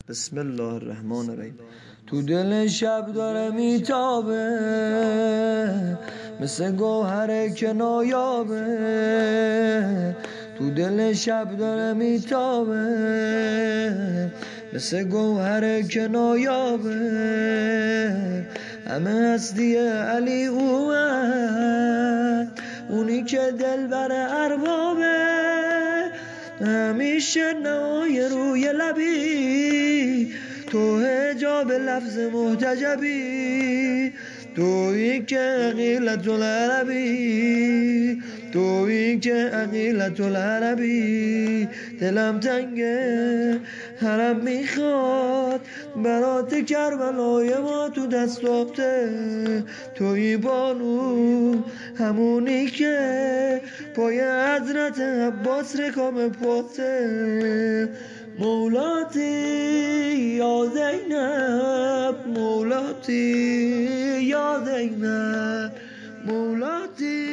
بسم الله الرحمن الرحیم. تو دل شب داره میتابه، مثل گوهر که نایابه. تو دل شب داره میتابه، مثل گوهر که نایابه. همه هستی علی اومد، اونی که دل بر اربابه. همیشه نوای روی لبی، تو حجاب لفظ محتجبی. تویی که عقیلت العربی، تویی که عقیلت العربی. دلم تنگه حرم میخواد، برات کربلای ما تو دست آبته. تویی بانو همونی که پای حضرت عباس رکاب پاته. مولاتی یا زینب، مولاتی یا زینب، مولاتی